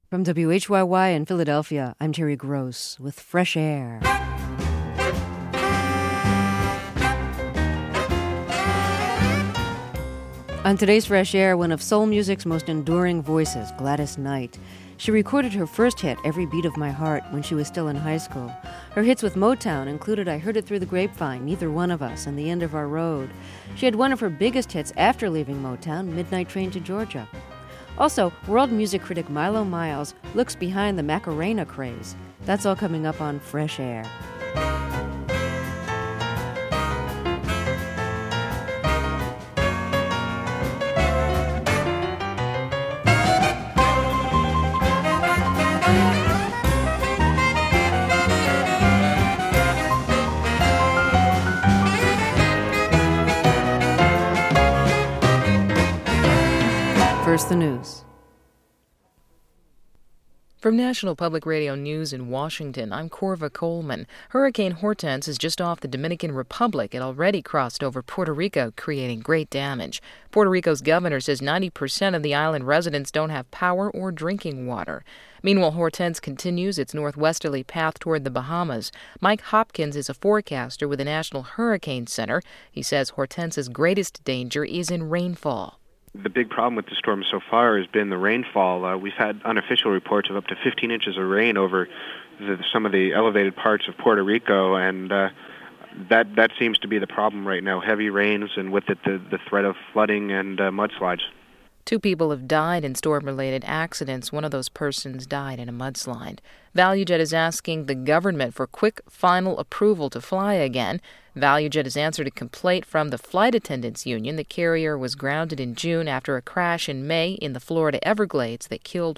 From WHYY in Philadelphia, I'm Terry Gross with Fresh Air. On today's Fresh Air, one of soul music's most enduring voices, Gladys Knight. She recorded her first hit, Every Beat of My Heart, when she was still in high school. Her hits with Motown included I Heard It Through the Grapevine, Neither One of Us, and The End of Our Road. She had one of her biggest hits after leaving Motown, Midnight Train to Georgia. Also, world music critic Milo Miles looks behind the Macarena craze. That's all coming up on Fresh Air. First, the news. From National Public Radio News in Washington, I'm Corva Coleman. Hurricane Hortense is just off the Dominican Republic. It already crossed over Puerto Rico, creating great damage. Puerto Rico's governor says 90% of the island residents don't have power or drinking water. Meanwhile, Hortense continues its northwesterly path toward the Bahamas. Mike Hopkins is a forecaster with the National Hurricane Center. He says Hortense's greatest danger is in rainfall. The big problem with the storm so far has been the rainfall. We've had unofficial reports of up to 15 inches of rain over some of the elevated parts of Puerto Rico, and that seems to be the problem right now. Heavy rains, and with it the threat of flooding and mudslides. 2 people have died in storm-related accidents. One of those persons died in a mudslide. ValueJet is asking the government for quick final approval to fly again. ValueJet has answered a complaint from the Flight Attendants Union. The carrier was grounded in June after a crash in May in the Florida Everglades that killed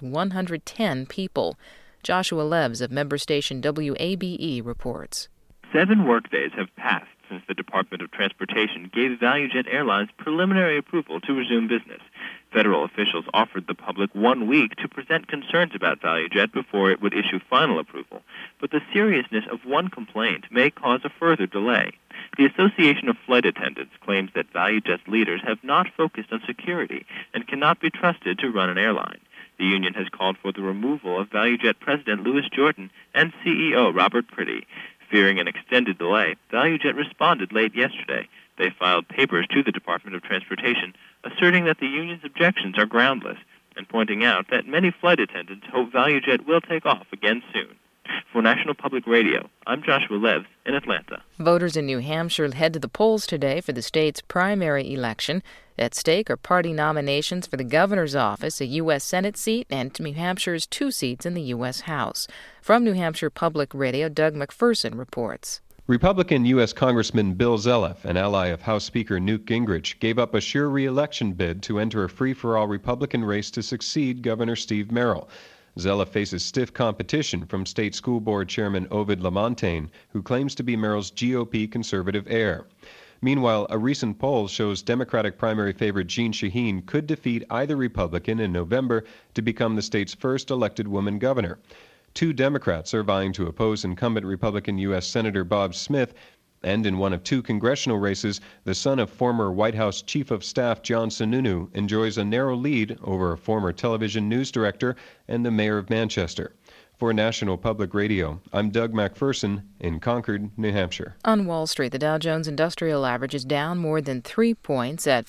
110 people. Joshua Leves of member station WABE reports. 7 workdays have passed since the Department of Transportation gave ValueJet Airlines preliminary approval to resume business. Federal officials offered the public 1 week to present concerns about ValueJet before it would issue final approval. But the seriousness of one complaint may cause a further delay. The Association of Flight Attendants claims that ValueJet's leaders have not focused on security and cannot be trusted to run an airline. The union has called for the removal of ValueJet President Louis Jordan and CEO Robert Priddy. Fearing an extended delay, ValueJet responded late yesterday. They filed papers to the Department of Transportation asserting that the union's objections are groundless and pointing out that many flight attendants hope ValueJet will take off again soon. For National Public Radio, I'm Joshua Leves in Atlanta. Voters in New Hampshire head to the polls today for the state's primary election. At stake are party nominations for the governor's office, a U.S. Senate seat, and New Hampshire's 2 seats in the U.S. House. From New Hampshire Public Radio, Doug McPherson reports. Republican U.S. Congressman Bill Zeliff, an ally of House Speaker Newt Gingrich, gave up a sure re-election bid to enter a free-for-all Republican race to succeed Governor Steve Merrill. Zeliff faces stiff competition from State School Board Chairman Ovid Lamontagne, who claims to be Merrill's GOP conservative heir. Meanwhile, a recent poll shows Democratic primary favorite Jeanne Shaheen could defeat either Republican in November to become the state's first elected woman governor. 2 Democrats are vying to oppose incumbent Republican U.S. Senator Bob Smith, and in one of 2 congressional races, the son of former White House Chief of Staff John Sununu enjoys a narrow lead over a former television news director and the mayor of Manchester. For National Public Radio, I'm Doug McPherson in Concord, New Hampshire. On Wall Street, the Dow Jones Industrial Average is down more than 3 points at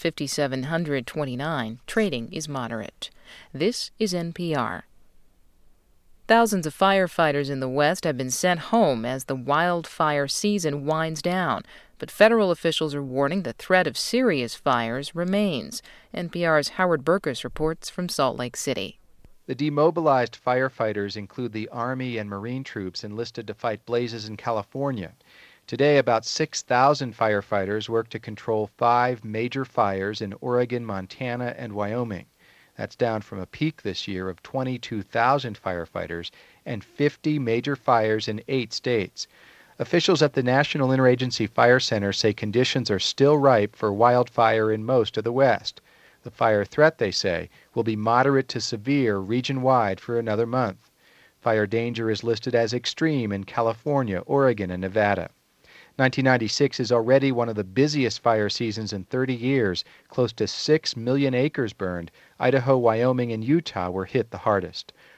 5,729. Trading is moderate. This is NPR. Thousands of firefighters in the West have been sent home as the wildfire season winds down, but federal officials are warning the threat of serious fires remains. NPR's Howard Burkus reports from Salt Lake City. The demobilized firefighters include the Army and Marine troops enlisted to fight blazes in California. Today, about 6,000 firefighters work to control 5 major fires in Oregon, Montana, and Wyoming. That's down from a peak this year of 22,000 firefighters and 50 major fires in 8 states. Officials at the National Interagency Fire Center say conditions are still ripe for wildfire in most of the West. The fire threat, they say, will be moderate to severe region-wide for another month. Fire danger is listed as extreme in California, Oregon, and Nevada. 1996 is already one of the busiest fire seasons in 30 years. Close to 6 million acres burned. Idaho, Wyoming, and Utah were hit the hardest.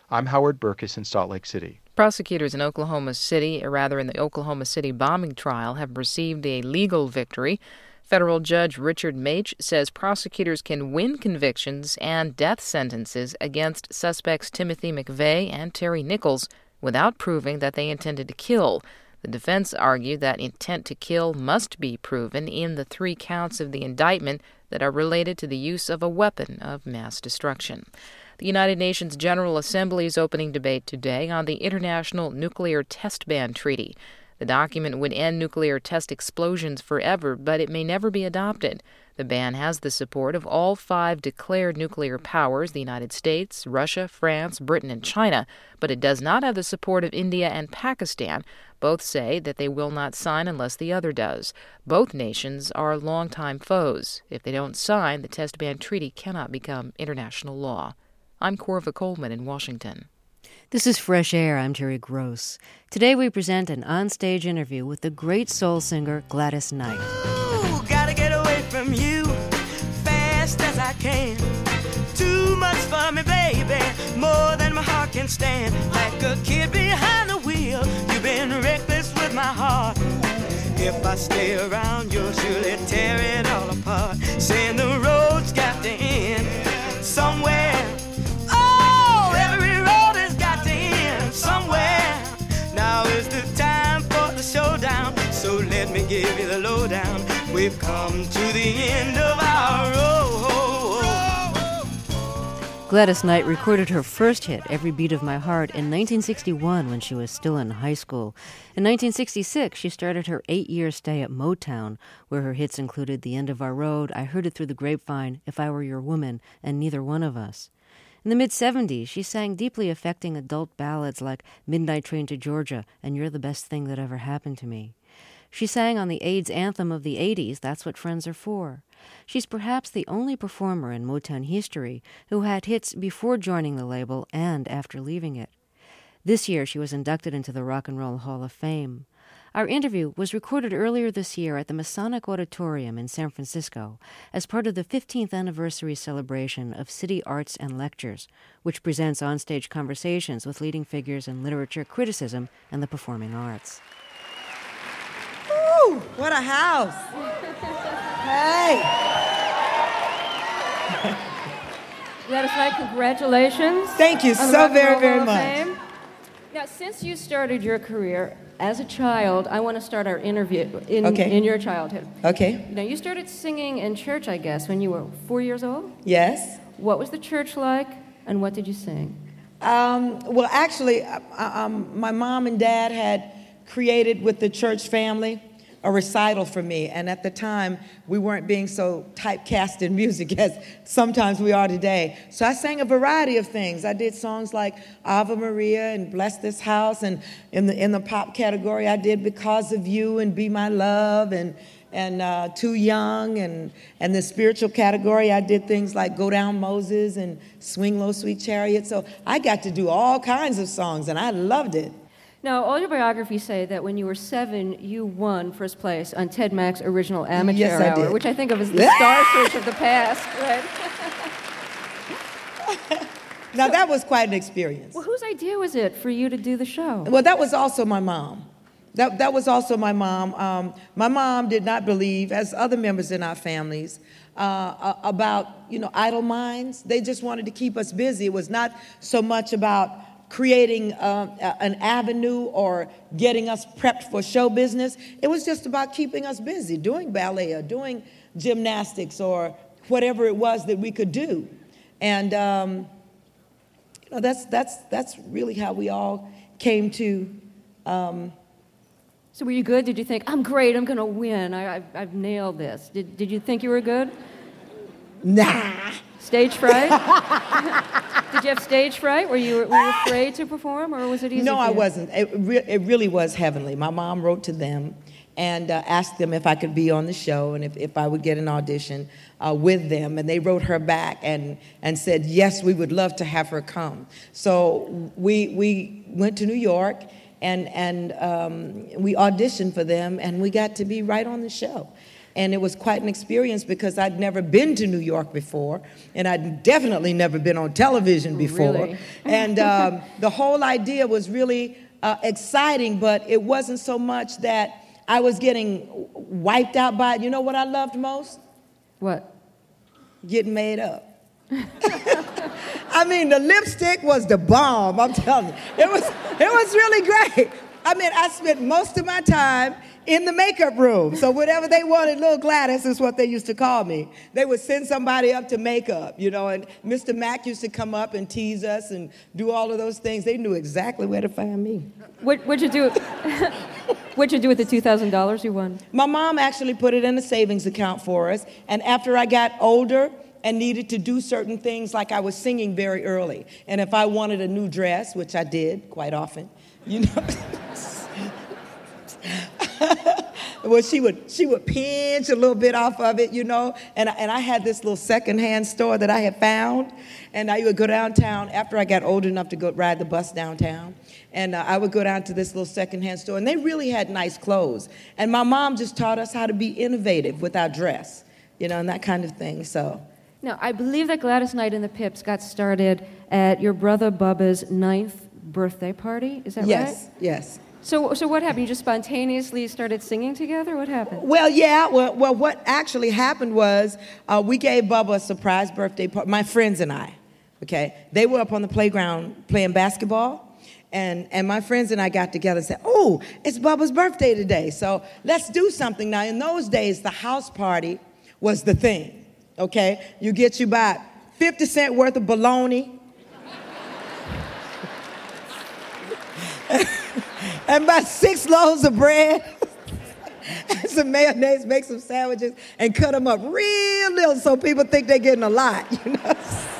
I'm Howard Burkus in Salt Lake City. Prosecutors in the Oklahoma City bombing trial have received a legal victory. Federal Judge Richard Maich says prosecutors can win convictions and death sentences against suspects Timothy McVeigh and Terry Nichols without proving that they intended to kill. The defense argued that intent to kill must be proven in the 3 counts of the indictment that are related to the use of a weapon of mass destruction. The United Nations General Assembly is opening debate today on the International Nuclear Test Ban Treaty. The document would end nuclear test explosions forever, but it may never be adopted. The ban has the support of all 5 declared nuclear powers, the United States, Russia, France, Britain, and China, but it does not have the support of India and Pakistan. Both say that they will not sign unless the other does. Both nations are longtime foes. If they don't sign, the test ban treaty cannot become international law. I'm Corva Coleman in Washington. This is Fresh Air. I'm Terry Gross. Today we present an onstage interview with the great soul singer Gladys Knight. Ooh, gotta get away from you fast as I can. Too much for me, baby, more than my heart can stand. Like a kid behind the wheel, you've been reckless with my heart. If I stay around, you'll surely tear it all apart. Saying the road's got to end somewhere. Oh, every road has got to end somewhere. Now is the time for the showdown, so let me give you the lowdown. We've come to the end of our road. Gladys Knight recorded her first hit, Every Beat of My Heart, in 1961 when she was still in high school. In 1966, she started her 8-year stay at Motown, where her hits included The End of Our Road, I Heard It Through the Grapevine, If I Were Your Woman, and Neither One of Us. In the mid-'70s, she sang deeply affecting adult ballads like Midnight Train to Georgia and You're the Best Thing That Ever Happened to Me. She sang on the AIDS anthem of the 80s, That's What Friends Are For. She's perhaps the only performer in Motown history who had hits before joining the label and after leaving it. This year, she was inducted into the Rock and Roll Hall of Fame. Our interview was recorded earlier this year at the Masonic Auditorium in San Francisco as part of the 15th anniversary celebration of City Arts and Lectures, which presents onstage conversations with leading figures in literature criticism and the performing arts. Woo! What a house! Hey! Gladys Knight, congratulations. Thank you so very, very much. Now, since you started your career as a child, I want to start our interview in your childhood. Okay. Now, you started singing in church, I guess, when you were 4 years old? Yes. What was the church like, and what did you sing? Well, actually, my mom and dad had created with the church family a recital for me, and at the time we weren't being so typecast in music as sometimes we are today. So I sang a variety of things. I did songs like Ave Maria and Bless This House, and in the pop category I did Because of You and Be My Love and Too Young, and the spiritual category I did things like Go Down Moses and Swing Low Sweet Chariot. So I got to do all kinds of songs and I loved it. Now, all your biographies say that when you were 7, you won first place on Ted Mack's original Amateur Hour, which I think of as the Star Search of the past, right? Now, that was quite an experience. Well, whose idea was it for you to do the show? Well, that was also my mom. That was also my mom. My mom did not believe, as other members in our families, about, idle minds. They just wanted to keep us busy. It was not so much about creating an avenue or getting us prepped for show business. It was just about keeping us busy, doing ballet or doing gymnastics or whatever it was that we could do. And that's really how we all came to. So were you good? Did you think, I'm great, I'm going to win, I've nailed this? Did you think you were good? Nah. Stage fright? Did you have stage fright? Were you afraid to perform, or was it easy? No, I wasn't. It really was heavenly. My mom wrote to them and asked them if I could be on the show and if I would get an audition with them. And they wrote her back and said, yes, we would love to have her come. So we went to New York and we auditioned for them, and we got to be right on the show. And it was quite an experience because I'd never been to New York before, and I'd definitely never been on television before. Really? And the whole idea was really exciting, but it wasn't so much that I was getting wiped out by it. You know what I loved most? What? Getting made up. I mean, the lipstick was the bomb, I'm telling you. It was really great. I mean, I spent most of my time in the makeup room. So whatever they wanted, Little Gladys is what they used to call me. They would send somebody up to makeup, you know, and Mr. Mack used to come up and tease us and do all of those things. They knew exactly where to find me. What'd you do? What'd you do with the $2,000 you won? My mom actually put it in a savings account for us, and after I got older and needed to do certain things, like I was singing very early, and if I wanted a new dress, which I did quite often, you know, well, she would pinch a little bit off of it, you know, and I had this little secondhand store that I had found, and I would go downtown after I got old enough to go ride the bus downtown, and I would go down to this little secondhand store, and they really had nice clothes, and my mom just taught us how to be innovative with our dress, you know, and that kind of thing, so. Now, I believe that Gladys Knight and the Pips got started at your brother Bubba's 9th birthday party, is that right? Yes, yes. So what happened? You just spontaneously started singing together? What happened? Well, yeah. Well, what actually happened was we gave Bubba a surprise birthday party, my friends and I, okay? They were up on the playground playing basketball, and my friends and I got together and said, oh, it's Bubba's birthday today, so let's do something. Now, in those days, the house party was the thing, okay? You get you about 50 cents worth of bologna, and about 6 loaves of bread, and some mayonnaise, make some sandwiches, and cut them up real little so people think they're getting a lot, you know?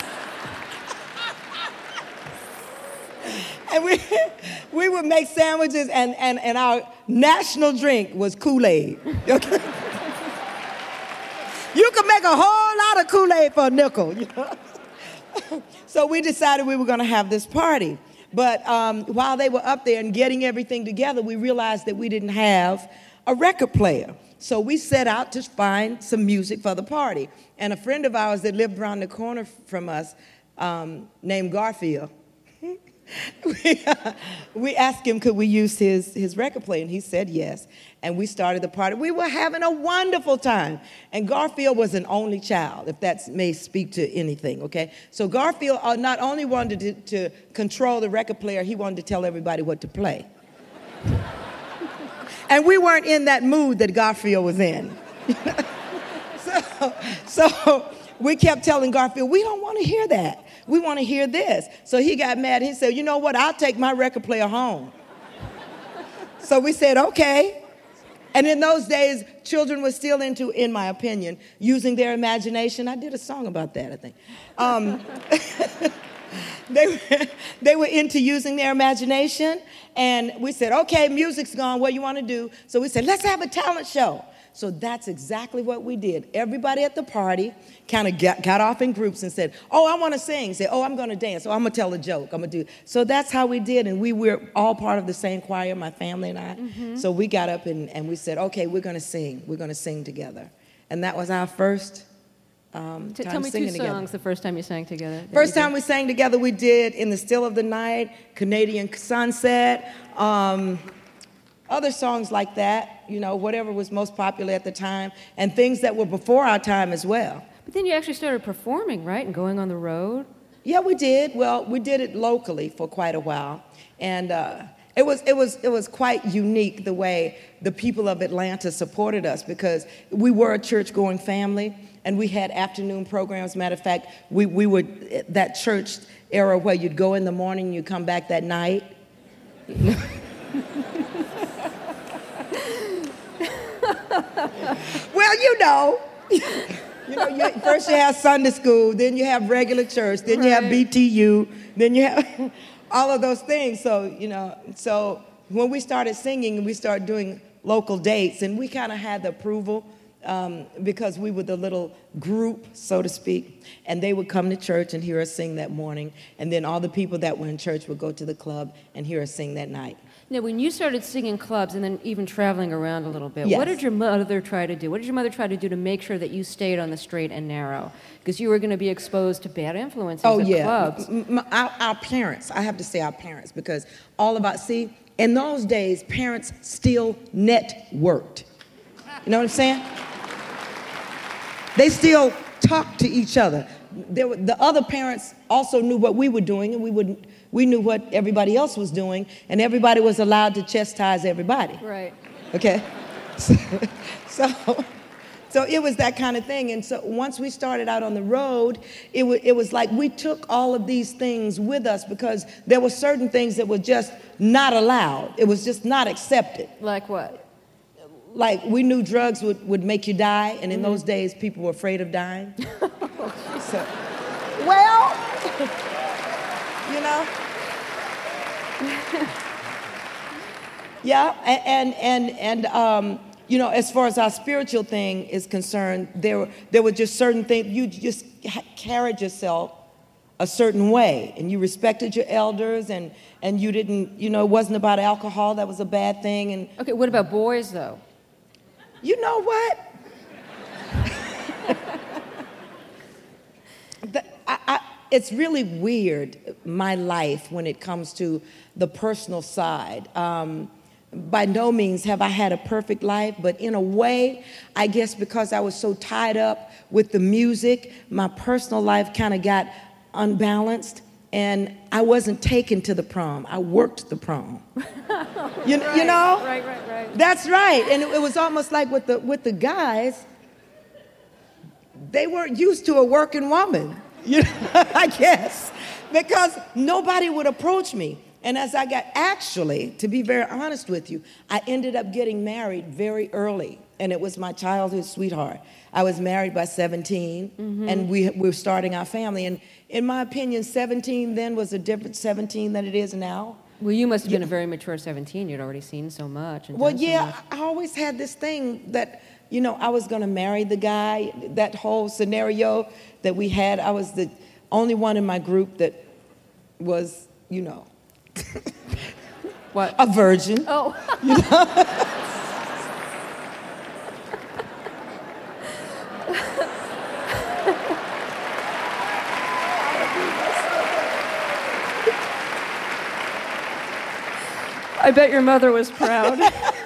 And we would make sandwiches, and our national drink was Kool-Aid, okay? You could make a whole lot of Kool-Aid for a nickel, you know? So we decided we were going to have this party. But while they were up there and getting everything together, we realized that we didn't have a record player. So we set out to find some music for the party. And a friend of ours that lived around the corner from us, named Garfield, we asked him could we use his record player, and he said yes. And we started the party. We were having a wonderful time. And Garfield was an only child, if that may speak to anything, okay? So Garfield not only wanted to control the record player, he wanted to tell everybody what to play. And we weren't in that mood that Garfield was in. So we kept telling Garfield, we don't want to hear that. We want to hear this. So he got mad. He said, you know what? I'll take my record player home. So we said, okay. And in those days, children were still into, in my opinion, using their imagination. I did a song about that, I think. They were into using their imagination. And we said, okay, music's gone. What do you want to do? So we said, let's have a talent show. So that's exactly what we did. Everybody at the party kind of got off in groups and said, oh, I want to sing. Say, oh, I'm going to dance. Oh, I'm going to tell a joke. I'm going to do. So that's how we did. And we were all part of the same choir, my family and I. Mm-hmm. So we got up and we said, okay, we're going to sing. We're going to sing together. And that was our first time Tell me singing 2 together. songs the first time you sang together. First time we sang together, we did In the Still of the Night, Canadian Sunset, other songs like that, you know, whatever was most popular at the time, and things that were before our time as well. But then you actually started performing, right, and going on the road? Yeah, we did. Well, we did it locally for quite a while, and it was quite unique the way the people of Atlanta supported us, because we were a church-going family, and we had afternoon programs. Matter of fact, we were that church era where you'd go in the morning, you'd come back that night. Well, you know, first you have Sunday school, then you have regular church, then you have BTU, then you have all of those things. So when we started singing, we started doing local dates, and we kind of had the approval because we were the little group, so to speak, and they would come to church and hear us sing that morning, and then all the people that were in church would go to the club and hear us sing that night. Now, when you started singing clubs and then even traveling around a little bit, Yes. what did your mother try to do? What did your mother try to do to make sure that you stayed on the straight and narrow? Because you were going to be exposed to bad influences Oh, at yeah. clubs. Our parents, I have to say our parents, because in those days, parents still networked. You know what I'm saying? They still talked to each other. The other parents also knew what we were doing, and we knew what everybody else was doing, and everybody was allowed to chastise everybody. Right. Okay? So it was that kind of thing. And so once we started out on the road, it was like we took all of these things with us, because there were certain things that were just not allowed. It was just not accepted. Like what? Like, we knew drugs would make you die, and in those days, people were afraid of dying. So, well, you know. Yeah, and you know, as far as our spiritual thing is concerned, there were just certain things. You just carried yourself a certain way, and you respected your elders, and you didn't, you know, it wasn't about alcohol. That was a bad thing. And Okay, what about boys, though? you know what? It's really weird, my life, when it comes to the personal side. By no means have I had a perfect life, but in a way, I guess because I was so tied up with the music, my personal life kind of got unbalanced, and I wasn't taken to the prom. I worked the prom. You know? Right. That's right. And it was almost like with the guys, they weren't used to a working woman, you know, I guess, because nobody would approach me. And as I actually, to be very honest with you, I ended up getting married very early, and it was my childhood sweetheart. I was married by 17, and we were starting our family. And in my opinion, 17 then was a different 17 than it is now. Well, you must have been a very mature 17. You'd already seen so much. And Well, done so yeah, much. I always had this thing that, you know, I was going to marry the guy. That whole scenario that we had, I was the only one in my group that was, you know, What? a virgin. Oh. You know? I bet your mother was proud.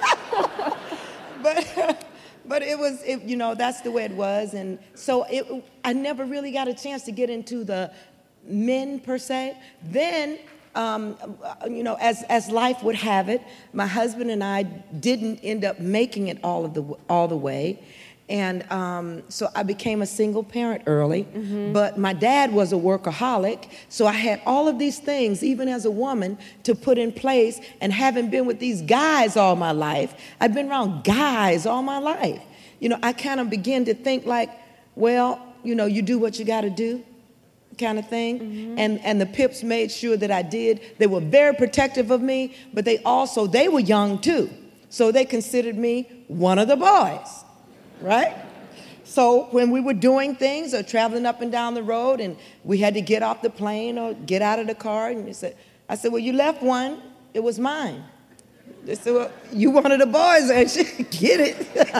But you know, that's the way it was. And so I never really got a chance to get into the men per se. Then, you know, as life would have it, my husband and I didn't end up making it all the way. And so I became a single parent early, but my dad was a workaholic, so I had all of these things, even as a woman, to put in place. And having been with these guys all my life, I've been around guys all my life. You know, I kind of began to think like, well, you know, you do what you got to do, kind of thing. And the Pips made sure that I did. They were very protective of me, but they were young too, so they considered me one of the boys. Right? So when we were doing things or traveling up and down the road and we had to get off the plane or get out of the car, and I said, well, you left one, it was mine. They said, well, you one of the boys, ain't you? Get it.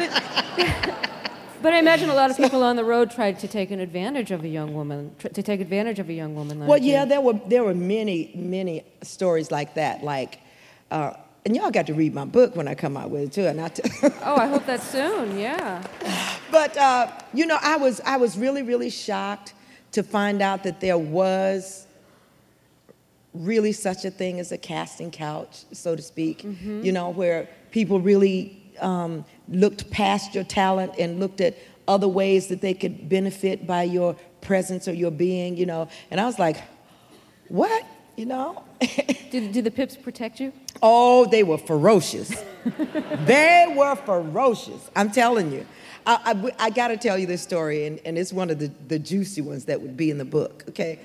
But I imagine a lot of people on the road tried to take advantage of a young woman, like Well, you. yeah, there were many stories like that, like, and y'all got to read my book when I come out with it too. And Oh, I hope that's soon. Yeah. But you know, I was really, really shocked to find out that there was really such a thing as a casting couch, so to speak. You know, where people really looked past your talent and looked at other ways that they could benefit by your presence or your being. You know, and I was like, what? You know. Did the Pips protect you? Oh, they were ferocious. They were ferocious. I'm telling you. I got to tell you this story, and it's one of the juicy ones that would be in the book, okay?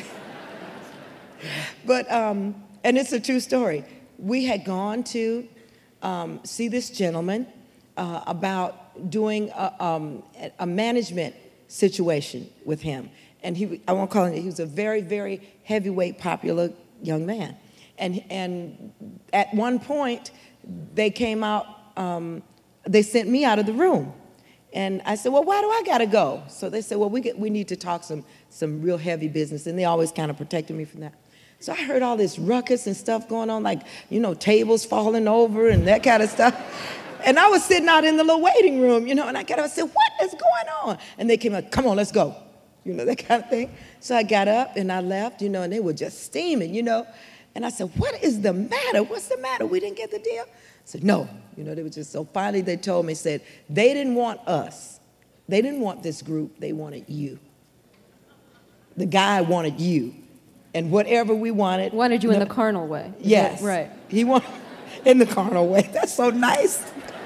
But and it's a true story. We had gone to see this gentleman about doing a management situation with him. And I won't call him, he was a very, very heavyweight, popular young man. And at one point, they came out, they sent me out of the room. And I said, well, why do I got to go? So they said, well, we need to talk some real heavy business. And they always kind of protected me from that. So I heard all this ruckus and stuff going on, like, tables falling over and that kind of stuff. And I was sitting out in the little waiting room, and I got up and said, what is going on? And they came up, come on, let's go. That kind of thing. So I got up and I left, and they were just steaming, And I said, what is the matter? What's the matter? We didn't get the deal? I said, no. They were just, so finally they told me, said, they didn't want us. They didn't want this group. They wanted you. The guy wanted you. And whatever we wanted. Wanted you in the carnal way. Yes. Right. He wanted in the carnal way. That's so nice.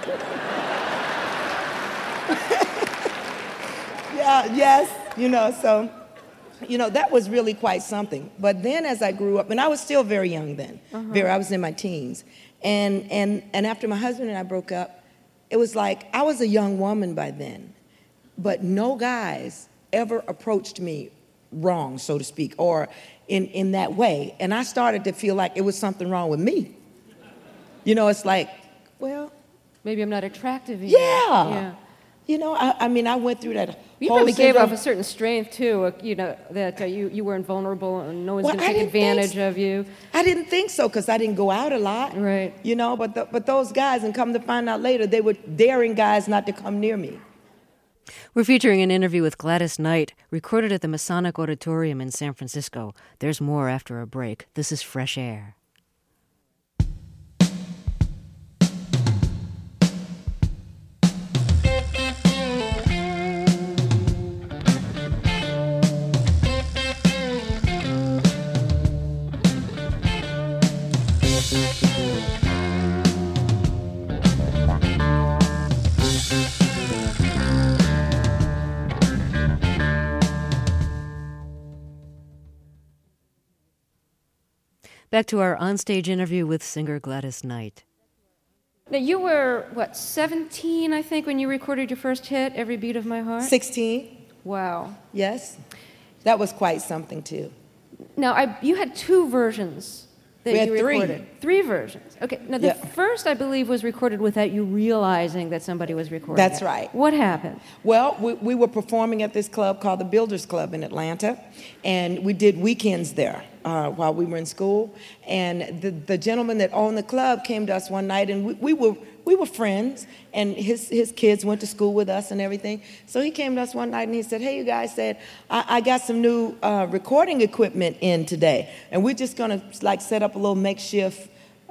Yeah, yes. So, that was really quite something. But then as I grew up, and I was still very young then, I was in my teens. And after my husband and I broke up, it was like I was a young woman by then, but no guys ever approached me wrong, so to speak, or in that way. And I started to feel like it was something wrong with me. It's like, well, maybe I'm not attractive enough. Yeah. I went through that. You probably gave off a certain strength too, that you weren't vulnerable and no one's going to take advantage of you. I didn't think so because I didn't go out a lot. Right. But those guys, and come to find out later, they were daring guys not to come near me. We're featuring an interview with Gladys Knight, recorded at the Masonic Auditorium in San Francisco. There's more after a break. This is Fresh Air. Back to our onstage interview with singer Gladys Knight. Now, you were, 17, I think, when you recorded your first hit, Every Beat of My Heart? 16. Wow. Yes. That was quite something, too. Now, you had two versions that you recorded. Three versions. Okay. Now, the first, I believe, was recorded without you realizing that somebody was recording That's it. right. What happened? Well, we were performing at this club called the Builders Club in Atlanta, and we did weekends there while we were in school. And the gentleman that owned the club came to us one night, and we were friends, and his kids went to school with us and everything. So he came to us one night and he said, hey, you guys, I got some new recording equipment in today, and we're just going to set up a little makeshift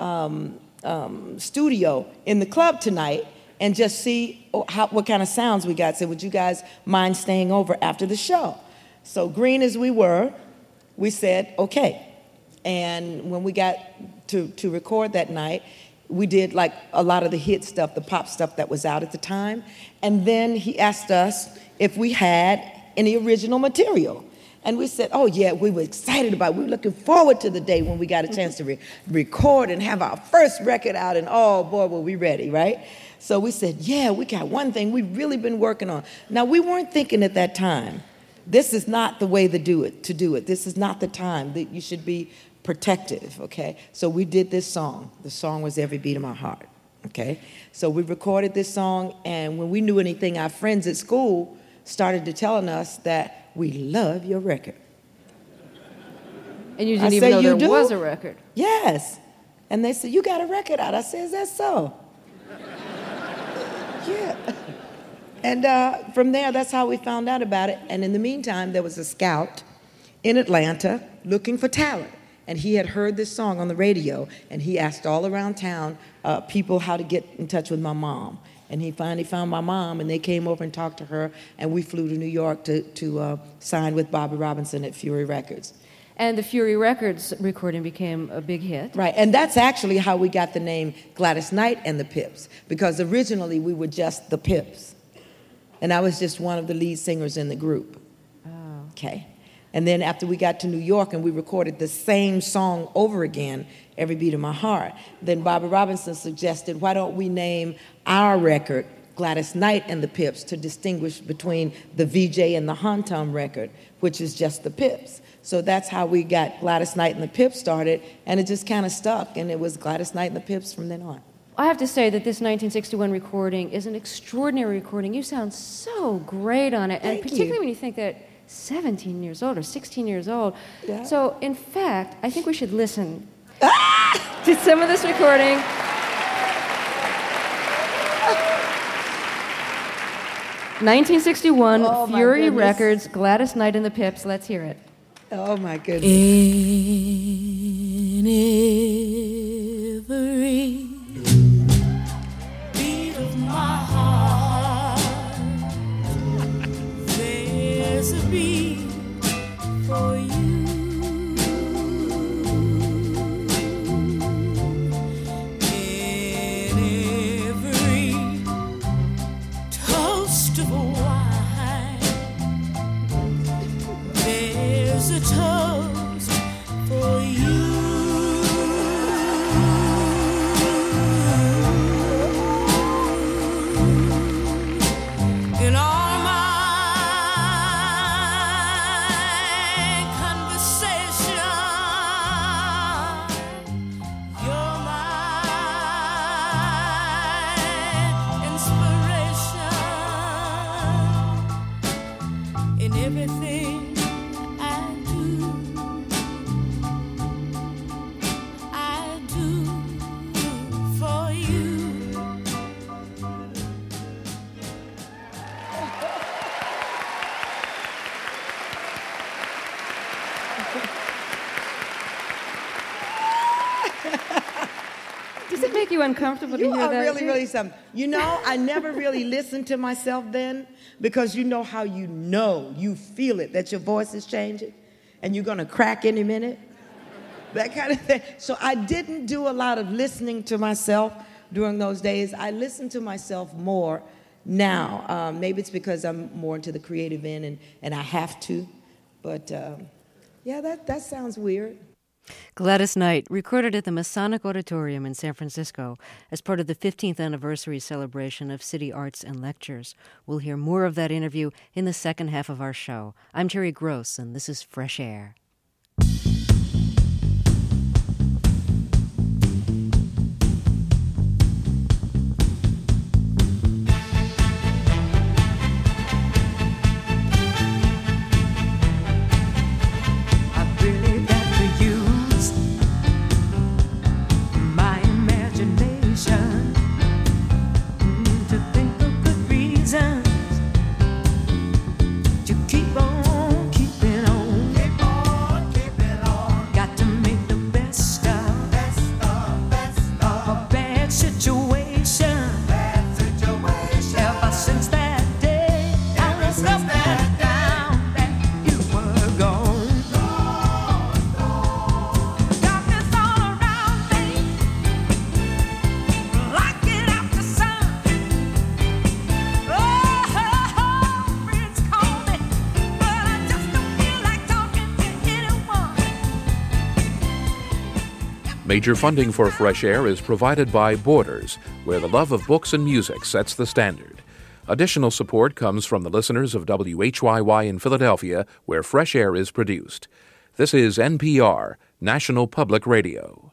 studio in the club tonight and just see what kind of sounds we got. So would you guys mind staying over after the show? So green as we were, we said, okay. And when we got to record that night, we did a lot of the hit stuff, the pop stuff that was out at the time. And then he asked us if we had any original material. And we said, oh, yeah, we were excited about it. We were looking forward to the day when we got a chance to record and have our first record out. And, oh, boy, were we ready, right? So we said, yeah, we got one thing we've really been working on. Now, we weren't thinking at that time, this is not the way to do it. This is not the time that you should be protective, okay? So we did this song. The song was Every Beat of My Heart, okay? So we recorded this song, and when we knew anything, our friends at school started to telling us that we love your record. And you didn't even know there was a record. Yes. And they said, you got a record out. I said, is that so? Yeah. And from there, that's how we found out about it. And in the meantime, there was a scout in Atlanta looking for talent. And he had heard this song on the radio, and he asked all around town people how to get in touch with my mom. And he finally found my mom, and they came over and talked to her, and we flew to New York to sign with Bobby Robinson at Fury Records. And the Fury Records recording became a big hit. Right, and that's actually how we got the name Gladys Knight and the Pips, because originally we were just the Pips. And I was just one of the lead singers in the group. Oh. Okay. And then after we got to New York and we recorded the same song over again, Every Beat of My Heart, then Bobby Robinson suggested, why don't we name our record Gladys Knight and the Pips to distinguish between the VJ and the Hontum record, which is just the Pips. So that's how we got Gladys Knight and the Pips started, and it just kind of stuck, and it was Gladys Knight and the Pips from then on. I have to say that this 1961 recording is an extraordinary recording. You sound so great on it, and particularly when you think that 17 years old or 16 years old. Yeah. So, in fact, I think we should listen to some of this recording. '61, Fury Records, Gladys Knight and the Pips. Let's hear it. Oh, my goodness. In every beat of my heart, there's a beat for you. In every toast of wine, there's a toast for you. In all my conversation, you're my inspiration. In everything I do for you. Does it make you uncomfortable to You hear are that? really, really something. You know, I never really listened to myself then because you know how you feel it, that your voice is changing and you're going to crack any minute. That kind of thing. So I didn't do a lot of listening to myself during those days. I listen to myself more now. Maybe it's because I'm more into the creative end and I have to. But yeah, that sounds weird. Gladys Knight, recorded at the Masonic Auditorium in San Francisco as part of the 15th anniversary celebration of City Arts and Lectures. We'll hear more of that interview in the second half of our show. I'm Terry Gross, and this is Fresh Air. Keep on keeping on. Major funding for Fresh Air is provided by Borders, where the love of books and music sets the standard. Additional support comes from the listeners of WHYY in Philadelphia, where Fresh Air is produced. This is NPR, National Public Radio.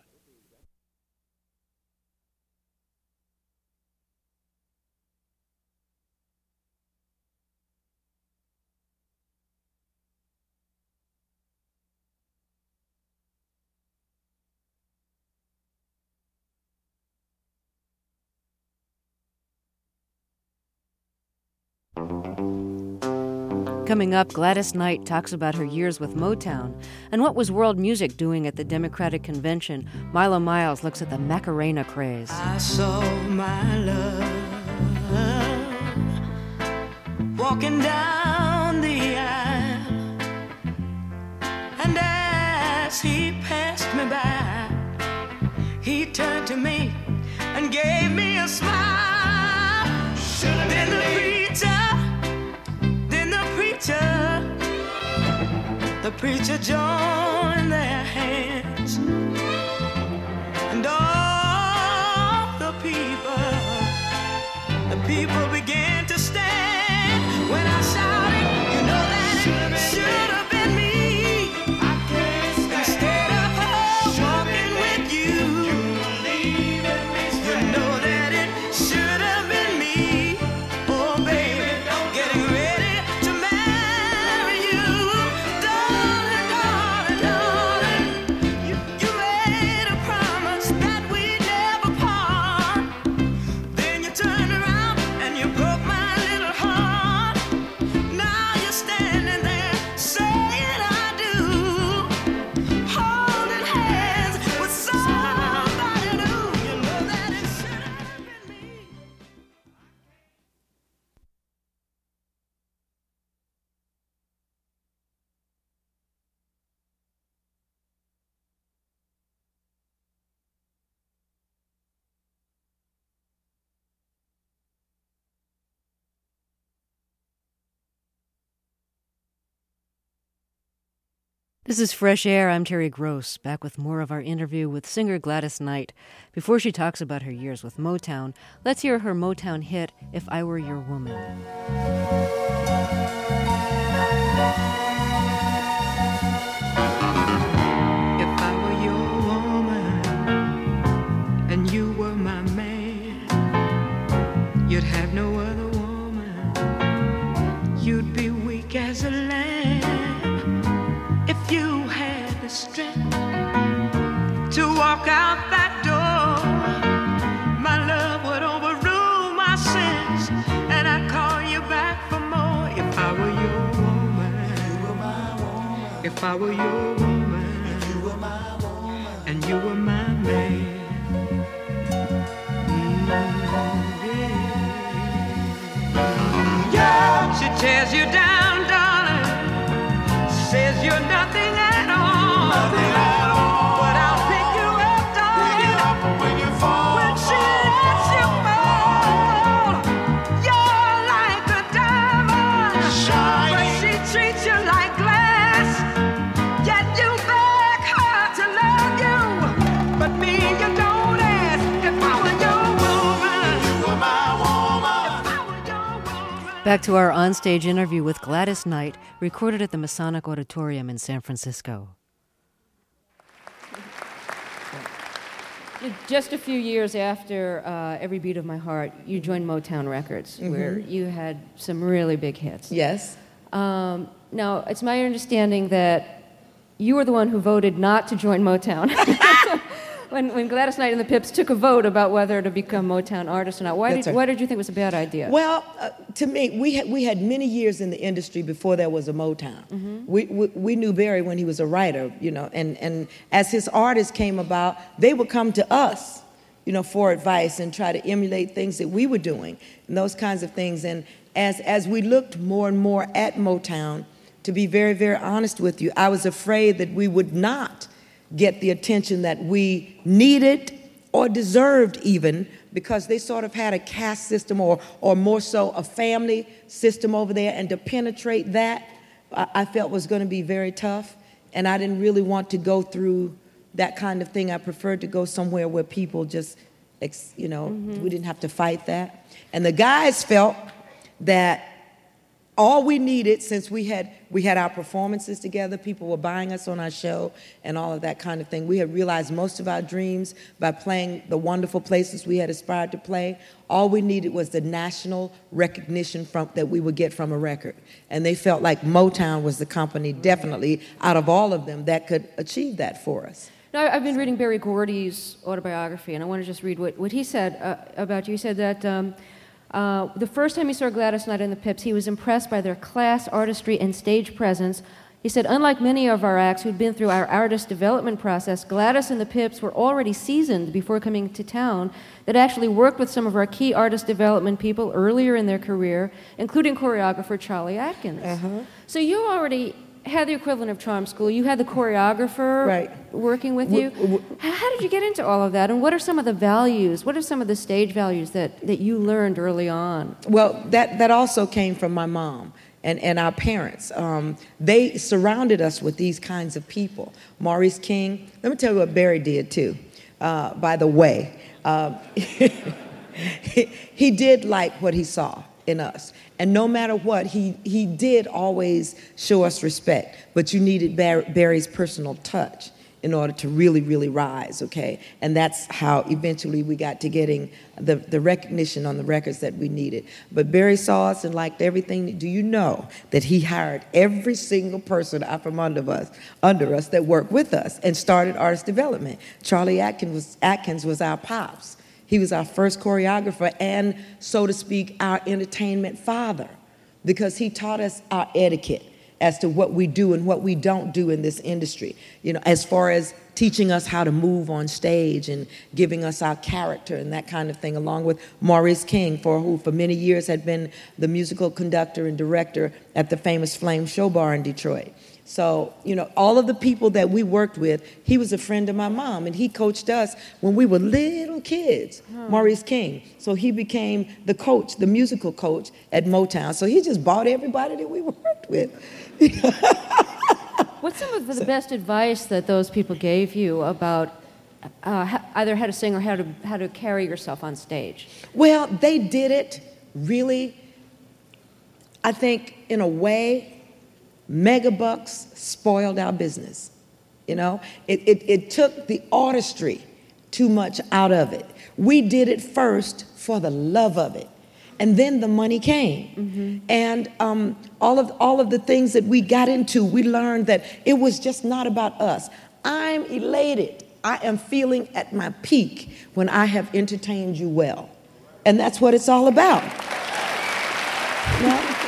Coming up, Gladys Knight talks about her years with Motown. And what was world music doing at the Democratic Convention? Milo Miles looks at the Macarena craze. I saw my love walking down the aisle, and as he passed me by, he turned to me and gave me a smile. Then the preacher joined their hands, and all the people This is Fresh Air. I'm Terry Gross, back with more of our interview with singer Gladys Knight. Before she talks about her years with Motown, let's hear her Motown hit, If I Were Your Woman. If I were your woman and you were my man, you'd have no other woman. You'd be weak as a lamb. If you had the strength to walk out that door, my love would overrule my sins, and I'd call you back for more. If I were your woman, you were my woman. If I were your woman, you were my woman, and you were my man. Yeah. She tears you down, darling. Says you're nothing at all. Nothing at all. But I'll pick you up, darling. Pick you up when you fall. When she lets you fall, you're like a diamond. Shining. But she treats you like glass. Yet you beg her to love you. But me, you don't ask. If I were your woman, you were my woman. If I were your woman. Back to our onstage interview with Gladys Knight, recorded at the Masonic Auditorium in San Francisco. Just a few years after Every Beat of My Heart, you joined Motown Records, where you had some really big hits. Yes. Now, it's my understanding that you were the one who voted not to join Motown. When Gladys Knight and the Pips took a vote about whether to become Motown artists or not. Why did you think it was a bad idea? Well, to me, we had many years in the industry before there was a Motown. We knew Barry when he was a writer, you know, and as his artists came about, they would come to us, you know, for advice and try to emulate things that we were doing and those kinds of things. And as we looked more and more at Motown, to be very, very honest with you, I was afraid that we would not get the attention that we needed or deserved even, because they sort of had a caste system or more so a family system over there, and to penetrate that, I felt was going to be very tough, and I didn't really want to go through that kind of thing. I preferred to go somewhere where people just, you know, we didn't have to fight that. And the guys felt that all we needed, since we had our performances together, people were buying us on our show and all of that kind of thing. We had realized most of our dreams by playing the wonderful places we had aspired to play. All we needed was the national recognition that we would get from a record. And they felt like Motown was the company, definitely, out of all of them, that could achieve that for us. Now, I've been reading Berry Gordy's autobiography, and I want to just read what he said about you. He said that the first time he saw Gladys Knight and the Pips, he was impressed by their class, artistry, and stage presence. He said, unlike many of our acts who'd been through our artist development process, Gladys and the Pips were already seasoned before coming to town, that actually worked with some of our key artist development people earlier in their career, including choreographer Charlie Atkins. So you already had the equivalent of charm school. You had the choreographer working with you. How did you get into all of that? And what are some of the values? What are some of the stage values that you learned early on? Well, that also came from my mom and our parents. They surrounded us with these kinds of people. Maurice King. Let me tell you what Barry did, too, by the way. He did like what he saw in us. And no matter what, he did always show us respect. But you needed Barry's personal touch in order to really, really rise, okay? And that's how eventually we got to getting the recognition on the records that we needed. But Barry saw us and liked everything. Do you know that he hired every single person out from under us that worked with us and started artist development? Charlie Atkins was our pops. He was our first choreographer and, so to speak, our entertainment father, because he taught us our etiquette as to what we do and what we don't do in this industry, you know, as far as teaching us how to move on stage and giving us our character and that kind of thing, along with Maurice King, who for many years had been the musical conductor and director at the famous Flame Show Bar in Detroit. So, you know, all of the people that we worked with, he was a friend of my mom, and he coached us when we were little kids, Maurice King. So he became the coach, the musical coach at Motown. So he just bought everybody that we worked with. What's some of the best advice that those people gave you about either how to sing or how to carry yourself on stage? Well, they did it really, I think, in a way, Megabucks spoiled our business. You know, it took the artistry too much out of it. We did it first for the love of it, and then the money came. Mm-hmm. And all of the things that we got into, we learned that it was just not about us. I'm elated. I am feeling at my peak when I have entertained you well, and that's what it's all about. Yeah.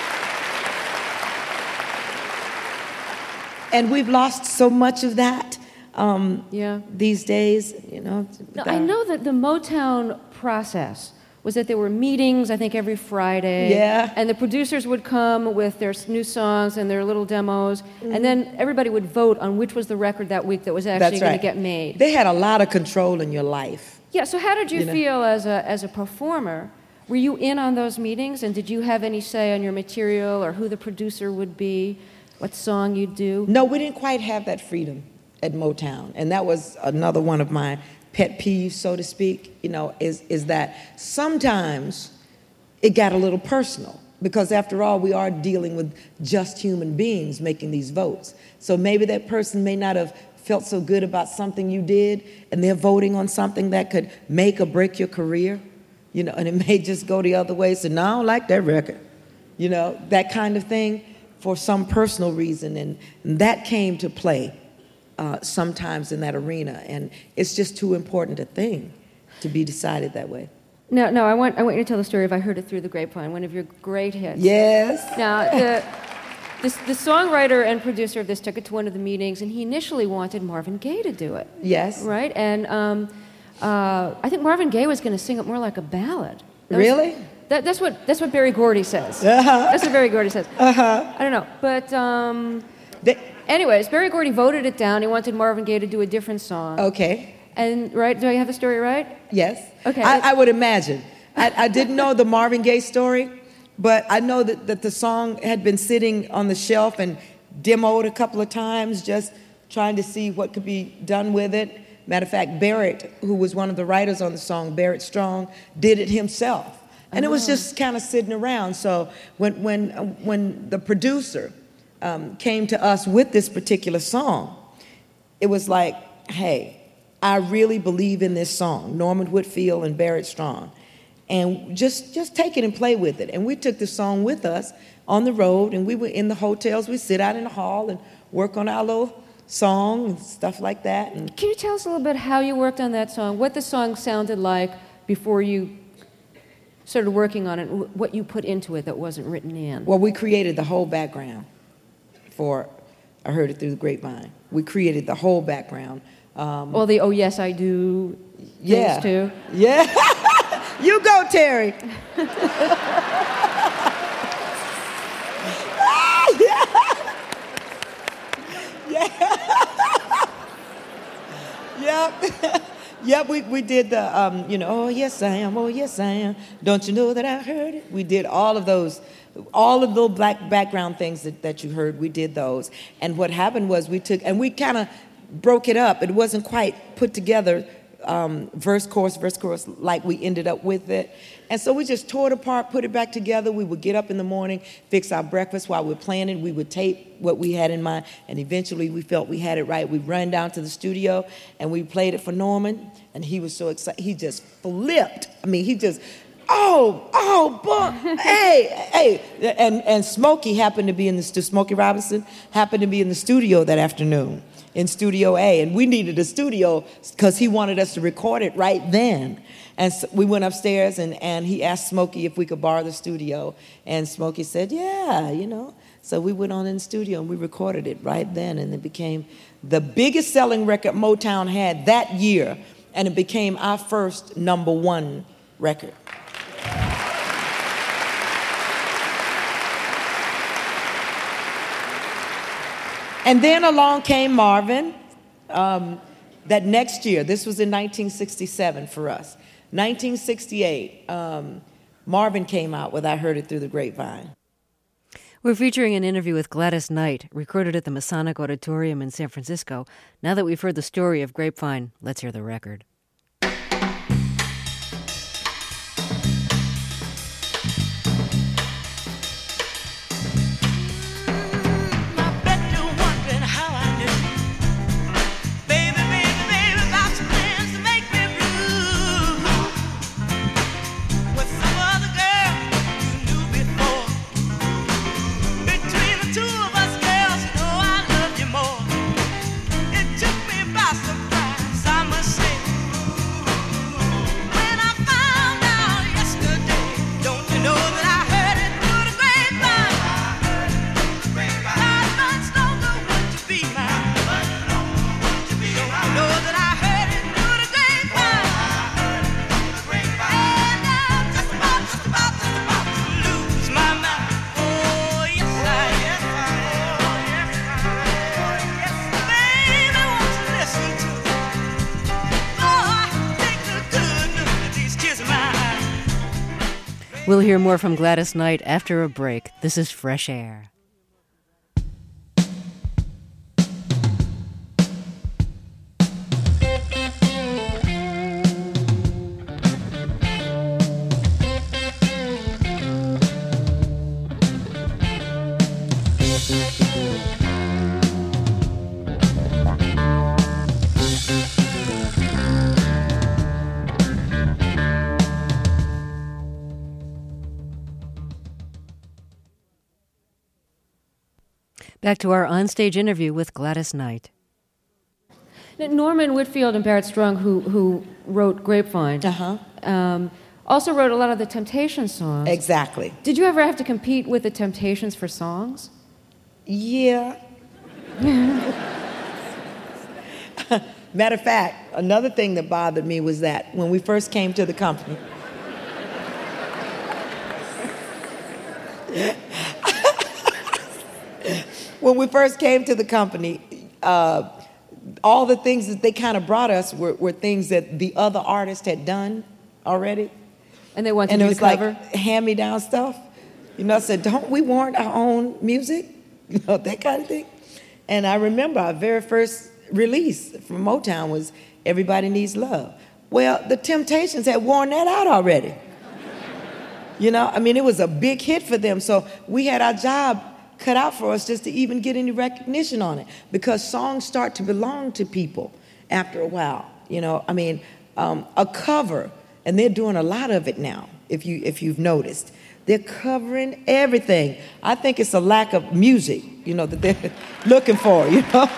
And we've lost so much of that these days, you know. No, I know that the Motown process was that there were meetings, I think, every Friday. Yeah. And the producers would come with their new songs and their little demos, and then everybody would vote on which was the record that week that was actually going to get made. They had a lot of control in your life. Yeah, so how did you feel as a performer? Were you in on those meetings, and did you have any say on your material or who the producer would be? What song you'd do? No, we didn't quite have that freedom at Motown. And that was another one of my pet peeves, so to speak, you know, is that sometimes it got a little personal. Because after all, we are dealing with just human beings making these votes. So maybe that person may not have felt so good about something you did, and they're voting on something that could make or break your career, you know, and it may just go the other way. So, no, I don't like that record, you know, that kind of thing. For some personal reason, and that came to play sometimes in that arena, and it's just too important a thing to be decided that way. No, I want you to tell the story of I Heard It Through the Grapevine, one of your great hits. Yes. Now, the songwriter and producer of this took it to one of the meetings, and he initially wanted Marvin Gaye to do it. Yes. Right? And I think Marvin Gaye was going to sing it more like a ballad. Really? That's what Berry Gordy says. Uh-huh. That's what Berry Gordy says. Uh-huh. I don't know, but anyways, Berry Gordy voted it down. He wanted Marvin Gaye to do a different song. Okay. And right, do I have the story right? Yes. Okay. I would imagine. I didn't know the Marvin Gaye story, but I know that the song had been sitting on the shelf and demoed a couple of times, just trying to see what could be done with it. Matter of fact, Barrett, who was one of the writers on the song, Barrett Strong, did it himself. And it was just kind of sitting around. So when the producer came to us with this particular song, it was like, hey, I really believe in this song, Norman Whitfield and Barrett Strong. And just take it and play with it. And we took the song with us on the road, and we were in the hotels. We sit out in the hall and work on our little song and stuff like that. And can you tell us a little bit how you worked on that song, what the song sounded like before you started working on it, what you put into it that wasn't written in? Well, we created the whole background for I Heard It Through the Grapevine. We created the whole background. All the Oh Yes I Do things too? Yeah. You go, Terry. Yep. Yep, we did the, oh, yes, I am, oh, yes, I am. Don't you know that I heard it? We did all of those black background things that you heard, we did those. And what happened was we kind of broke it up. It wasn't quite put together, verse, chorus, like we ended up with it. And so we just tore it apart, put it back together. We would get up in the morning, fix our breakfast while we were playing it. We would tape what we had in mind, and eventually we felt we had it right. We ran down to the studio, and we played it for Norman, and he was so excited. He just flipped. I mean, he just, hey. And Smokey happened to be Smokey Robinson happened to be in the studio that afternoon, in Studio A, and we needed a studio because he wanted us to record it right then. And so we went upstairs, and he asked Smokey if we could borrow the studio, and Smokey said, yeah, So we went on in the studio, and we recorded it right then, and it became the biggest selling record Motown had that year, and it became our first #1 record. And then along came Marvin that next year. This was in 1967 for us. 1968, Marvin came out with I Heard It Through the Grapevine. We're featuring an interview with Gladys Knight, recorded at the Masonic Auditorium in San Francisco. Now that we've heard the story of Grapevine, let's hear the record. We'll hear more from Gladys Knight after a break. This is Fresh Air. Back to our onstage interview with Gladys Knight. Norman Whitfield and Barrett Strong, who wrote Grapevine, also wrote a lot of the Temptations songs. Exactly. Did you ever have to compete with the Temptations for songs? Yeah. Matter of fact, another thing that bothered me was that when we first came to the company, all the things that they kind of brought us were things that the other artists had done already. And they wanted you to cover? Like hand-me-down stuff. You know, I said, don't we want our own music? You know, that kind of thing. And I remember our very first release from Motown was Everybody Needs Love. Well, the Temptations had worn that out already. You know, I mean, it was a big hit for them. So we had our job cut out for us just to even get any recognition on it, because songs start to belong to people after a while. You know, I mean, a cover, and they're doing a lot of it now, if you've noticed. They're covering everything. I think it's a lack of music, you know, that they're looking for, you know.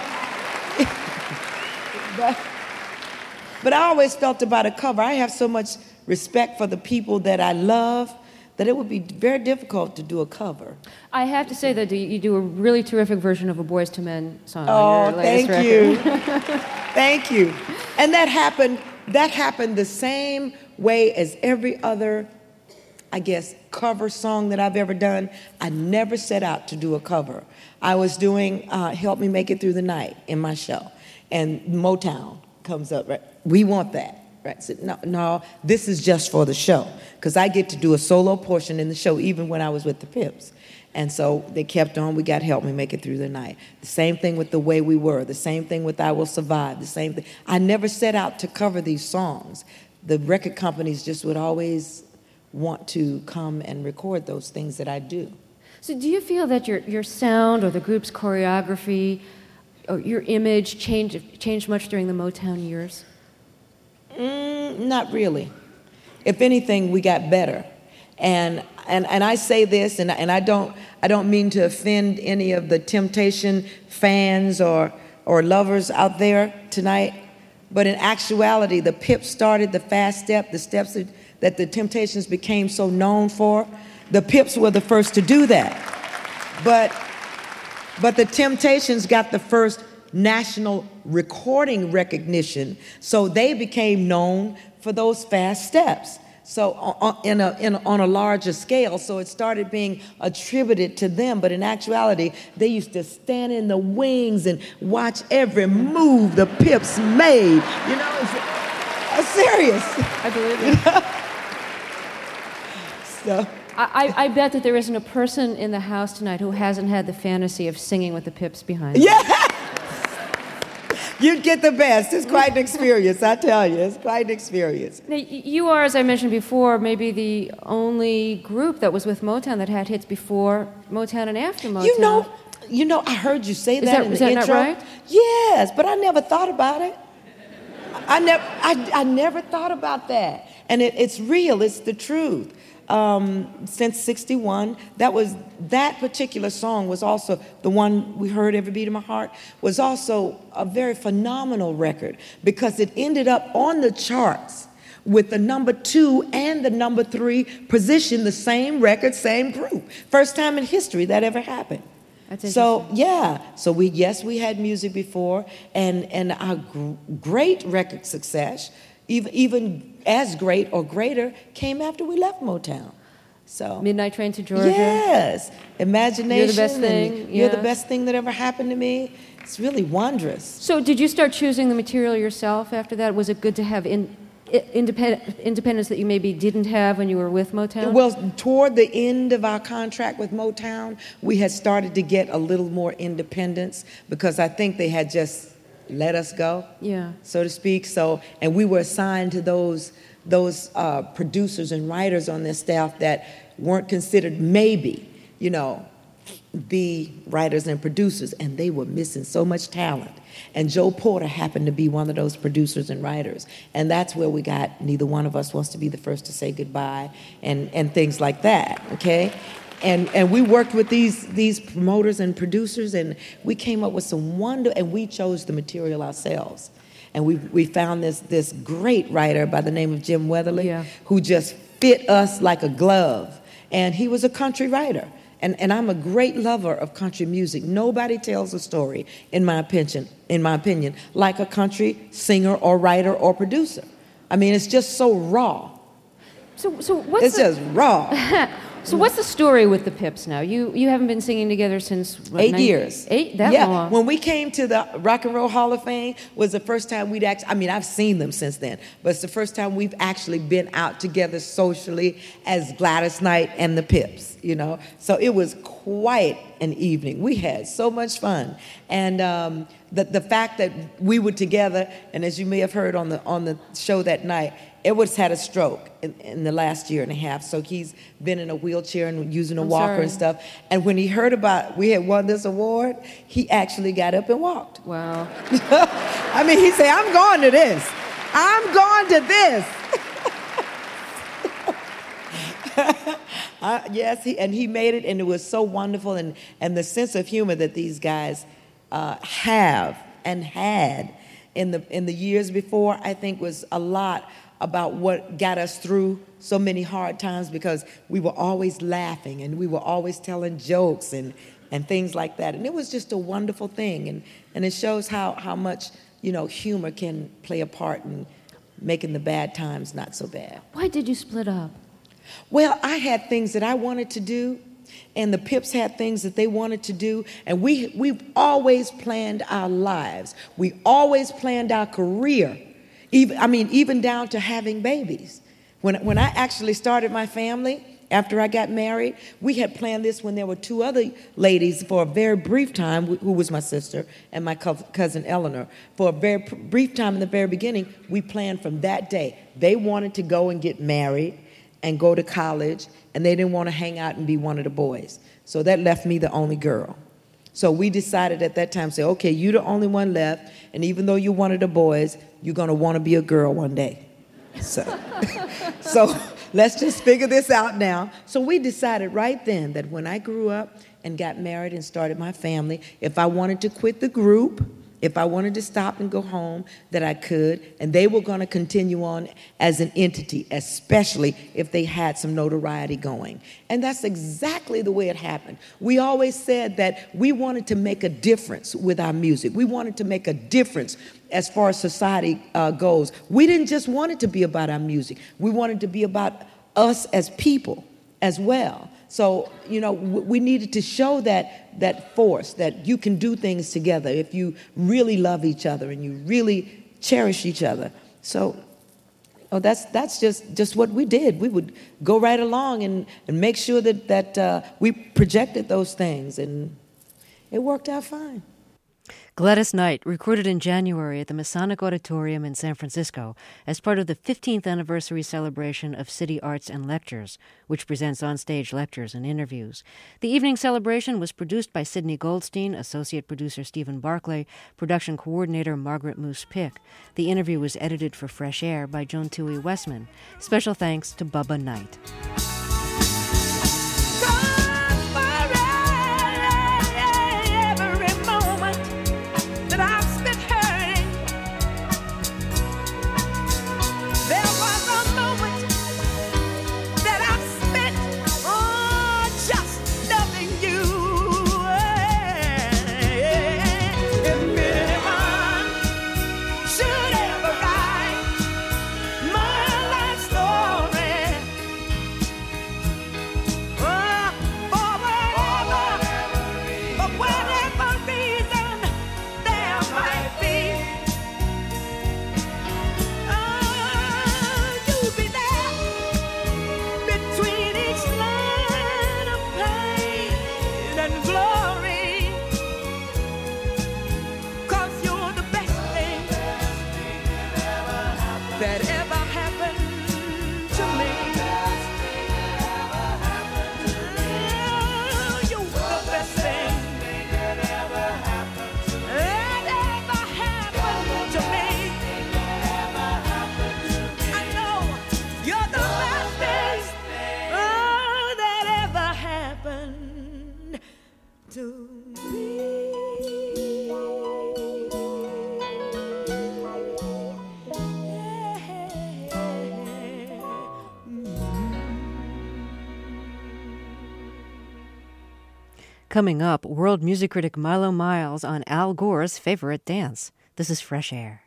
But I always felt about a cover, I have so much respect for the people that I love that it would be very difficult to do a cover. I have to say that you do a really terrific version of a Boyz II Men song. Oh, thank you. Thank you. And that happened the same way as every other, I guess, cover song that I've ever done. I never set out to do a cover. I was doing Help Me Make It Through the Night in my show, and Motown comes up, right? We want that. Right. I said, no, this is just for the show, because I get to do a solo portion in the show even when I was with the Pips. And so they kept on. We got Help Me Make It Through the Night. The same thing with The Way We Were. The same thing with I Will Survive. The same thing. I never set out to cover these songs. The record companies just would always want to come and record those things that I do. So do you feel that your sound or the group's choreography or your image changed much during the Motown years? Not really. If anything, we got better. And I say this, and I don't mean to offend any of the Temptation fans or lovers out there tonight, but in actuality, the Pips started the fast step, the steps that the Temptations became so known for. The Pips were the first to do that. But the Temptations got the first national recording recognition, so they became known for those fast steps. So on a larger scale, so it started being attributed to them. But in actuality, they used to stand in the wings and watch every move the Pips made. You know, it's serious. I believe it. So I bet that there isn't a person in the house tonight who hasn't had the fantasy of singing with the Pips behind them. Yeah! You'd get the best. It's quite an experience, I tell you. It's quite an experience. Now, you are, as I mentioned before, maybe the only group that was with Motown that had hits before Motown and after Motown. You know, I heard you say that in the is that intro. Not right? Yes, but I never thought about it. I never thought about that. And it's real. It's the truth. Since '61, that particular song was also the one we heard, Every Beat of My Heart, was also a very phenomenal record because it ended up on the charts with the number 2 and the number 3 position, the same record, same group. First time in history that ever happened. So we had music before, and our great record success, even as great or greater, came after we left Motown. So Midnight Train to Georgia. Yes, Imagination. You're the best thing. You're the best thing that ever happened to me. It's really wondrous. So did you start choosing the material yourself after that? Was it good to have independence that you maybe didn't have when you were with Motown? Well, toward the end of our contract with Motown, we had started to get a little more independence because I think they had just let us go, so to speak. So, and we were assigned to those producers and writers on their staff that weren't considered maybe, the writers and producers, and they were missing so much talent. And Joe Porter happened to be one of those producers and writers. And that's where we got Neither One of Us Wants to Be the First to Say Goodbye and things like that, okay? And we worked with these promoters and producers, and we came up with some and we chose the material ourselves. And we found this great writer by the name of Jim Weatherly, who just fit us like a glove. And he was a country writer. And I'm a great lover of country music. Nobody tells a story, in my opinion, like a country singer or writer or producer. I mean, it's just so raw. So what's just raw. So what's the story with the Pips now? You haven't been singing together since what, 8 years. That long? When we came to the Rock and Roll Hall of Fame was the first time we'd actually, I mean, I've seen them since then, but it's the first time we've actually been out together socially as Gladys Knight and the Pips, So it was quite an evening. We had so much fun. And the fact that we were together, and as you may have heard on the show that night, Edward's had a stroke in the last year and a half, so he's been in a wheelchair and using a walker and stuff. And when he heard about we had won this award, he actually got up and walked. Wow. I mean, he said, I'm going to this. I'm going to this. Yes, he made it, and it was so wonderful. And the sense of humor that these guys have and had in the years before, I think was a lot about what got us through so many hard times, because we were always laughing and we were always telling jokes and things like that. And it was just a wonderful thing. And it shows how much, humor can play a part in making the bad times not so bad. Why did you split up? Well, I had things that I wanted to do, and the Pips had things that they wanted to do, and we've always planned our lives. We always planned our career. Even down to having babies. When I actually started my family, after I got married, we had planned this when there were 2 other ladies for a very brief time, who was my sister and my cousin Eleanor. For a very brief time in the very beginning, we planned from that day. They wanted to go and get married and go to college, and they didn't want to hang out and be one of the boys. So that left me the only girl. So we decided at that time, say, okay, you're the only one left, and even though you're one of the boys, you're going to want to be a girl one day. So let's just figure this out now. So we decided right then that when I grew up and got married and started my family, if I wanted to quit the group, if I wanted to stop and go home, that I could, and they were going to continue on as an entity, especially if they had some notoriety going. And that's exactly the way it happened. We always said that we wanted to make a difference with our music. We wanted to make a difference as far as society goes. We didn't just want it to be about our music. We wanted to be about us as people as well. So, we needed to show that force, that you can do things together if you really love each other and you really cherish each other. So Oh, that's just what we did. We would go right along and make sure that we projected those things, and it worked out fine. Gladys Knight recorded in January at the Masonic Auditorium in San Francisco as part of the 15th anniversary celebration of City Arts and Lectures, which presents on-stage lectures and interviews. The evening celebration was produced by Sidney Goldstein, associate producer Stephen Barclay, production coordinator Margaret Moose Pick. The interview was edited for Fresh Air by Joan Toohey Westman. Special thanks to Bubba Knight. Coming up, world music critic Milo Miles on Al Gore's favorite dance. This is Fresh Air.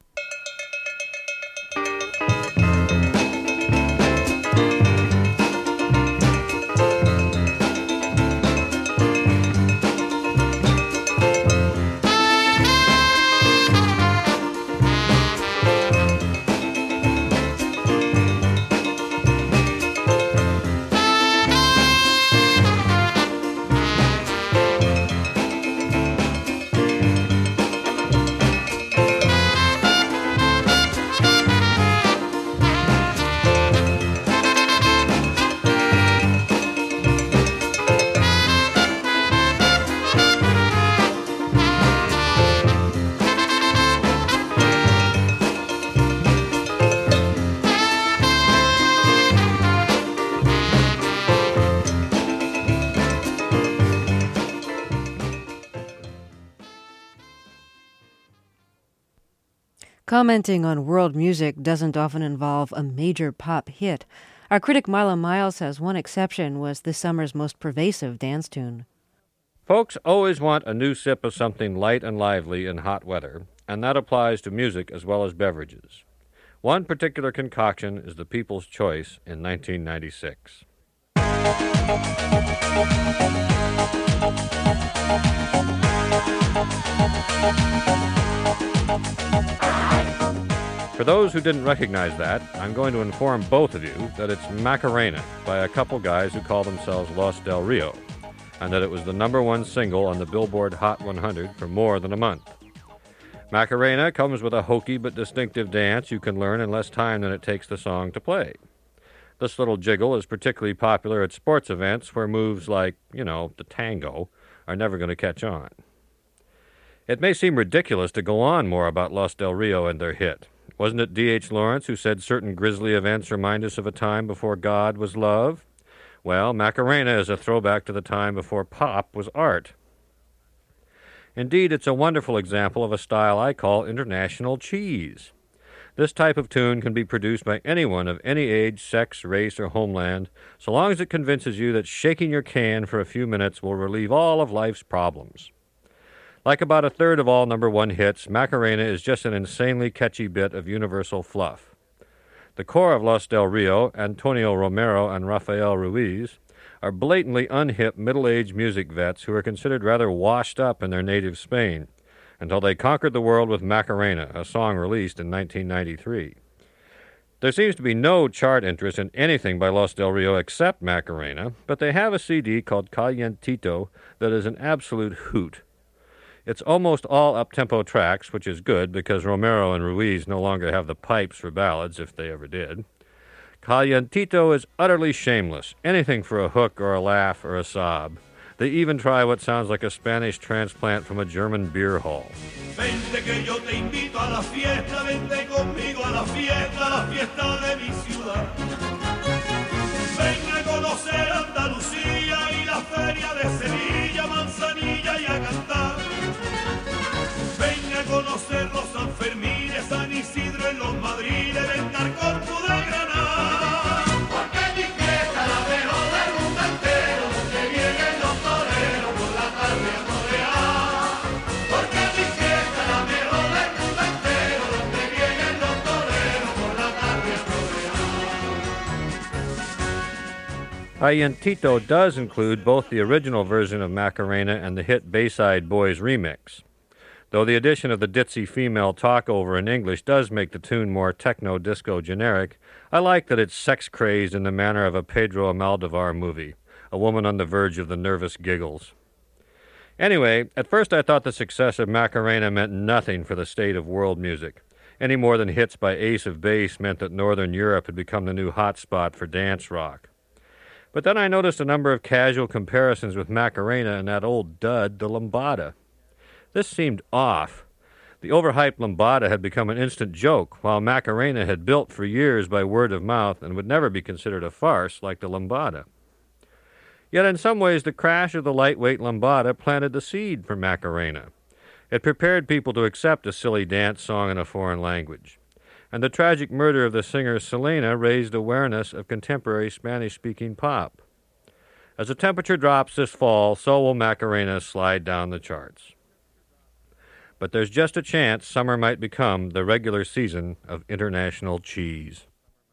Commenting on world music doesn't often involve a major pop hit. Our critic Milo Miles says one exception was this summer's most pervasive dance tune. Folks always want a new sip of something light and lively in hot weather, and that applies to music as well as beverages. One particular concoction is the People's Choice in 1996. For those who didn't recognize that, I'm going to inform both of you that it's Macarena by a couple guys who call themselves Los Del Rio, and that it was the #1 single on the Billboard Hot 100 for more than a month. Macarena comes with a hokey but distinctive dance you can learn in less time than it takes the song to play. This little jiggle is particularly popular at sports events where moves like, the tango, are never going to catch on. It may seem ridiculous to go on more about Los Del Rio and their hit. Wasn't it D.H. Lawrence who said certain grisly events remind us of a time before God was love? Well, Macarena is a throwback to the time before pop was art. Indeed, it's a wonderful example of a style I call international cheese. This type of tune can be produced by anyone of any age, sex, race, or homeland, so long as it convinces you that shaking your can for a few minutes will relieve all of life's problems. Like about a third of all #1 hits, Macarena is just an insanely catchy bit of universal fluff. The core of Los Del Rio, Antonio Romero and Rafael Ruiz, are blatantly unhip middle-aged music vets who are considered rather washed up in their native Spain, until they conquered the world with Macarena, a song released in 1993. There seems to be no chart interest in anything by Los Del Rio except Macarena, but they have a CD called Calientito that is an absolute hoot. It's almost all up-tempo tracks, which is good because Romero and Ruiz no longer have the pipes for ballads, if they ever did. Calientito is utterly shameless, anything for a hook or a laugh or a sob. They even try what sounds like a Spanish transplant from a German beer hall. Vente que yo te invito a la fiesta, vente conmigo a la fiesta de mi ciudad. Ven a conocer Andalucía y la feria de Sevilla, Manzanilla y a cantar. Ven a conocer los Sanfermines, San Isidro en los Madriles, ven al Corpus de Granada. Porque mi fiesta la mejor del mundo entero, donde vienen los toreros por la tarde a torear. Porque mi fiesta la mejor del mundo entero, donde vienen los toreros por la tarde a torear. Calientito does include both the original version of Macarena and the hit Bayside Boys remix. Though the addition of the ditzy female talkover in English does make the tune more techno-disco generic, I like that it's sex-crazed in the manner of a Pedro Almodovar movie, a woman on the verge of the nervous giggles. Anyway, at first I thought the success of Macarena meant nothing for the state of world music, any more than hits by Ace of Base meant that Northern Europe had become the new hotspot for dance rock. But then I noticed a number of casual comparisons with Macarena and that old dud, the Lambada. This seemed off. The overhyped Lambada had become an instant joke, while Macarena had built for years by word of mouth and would never be considered a farce like the Lambada. Yet in some ways the crash of the lightweight Lambada planted the seed for Macarena. It prepared people to accept a silly dance song in a foreign language. And the tragic murder of the singer Selena raised awareness of contemporary Spanish-speaking pop. As the temperature drops this fall, so will Macarena slide down the charts. But there's just a chance summer might become the regular season of international cheese.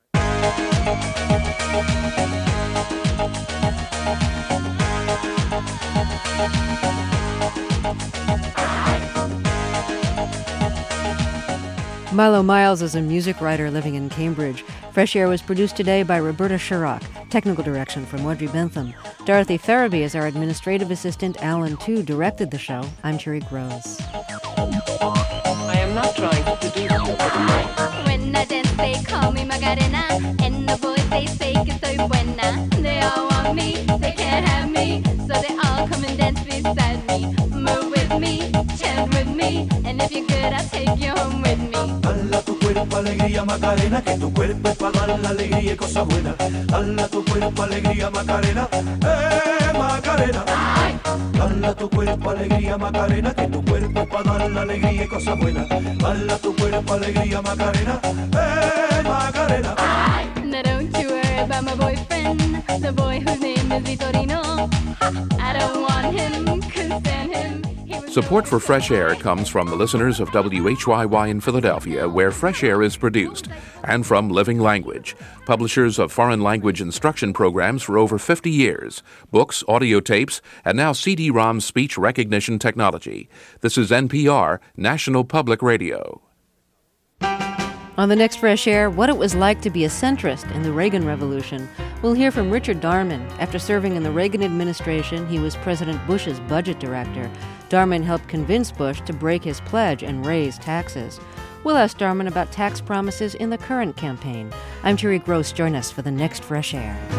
Milo Miles is a music writer living in Cambridge. Fresh Air was produced today by Roberta Sherrock. Technical direction from Audrey Bentham. Dorothy Farabee is our administrative assistant. Alan Tu directed the show. I'm Terry Gross. I am not trying to seduce you. When I dance, they call me Macarena. And the boys, they say que soy buena. They all want me, they can't have me. So they all come and dance beside me. Move with me, chant with me. And if you're good, I'll take you home with me. Dala tu cuerpo alegría Macarena, que tu cuerpo es para dar la alegría y cosas buenas. Dala tu cuerpo alegría Macarena, Macarena. Dala tu cuerpo alegría Macarena, que tu cuerpo es para dar la alegría y cosas buenas. Dala tu cuerpo alegría Macarena, Macarena. Now don't you worry about my boyfriend, the boy whose name is Vitorino. I don't want him, couldn't stand him. Support for Fresh Air comes from the listeners of WHYY in Philadelphia, where Fresh Air is produced, and from Living Language, publishers of foreign language instruction programs for over 50 years, books, audio tapes, and now CD-ROM speech recognition technology. This is NPR, National Public Radio. On the next Fresh Air, what it was like to be a centrist in the Reagan Revolution. We'll hear from Richard Darman. After serving in the Reagan administration, he was President Bush's budget director. Darman helped convince Bush to break his pledge and raise taxes. We'll ask Darman about tax promises in the current campaign. I'm Terry Gross. Join us for the next Fresh Air.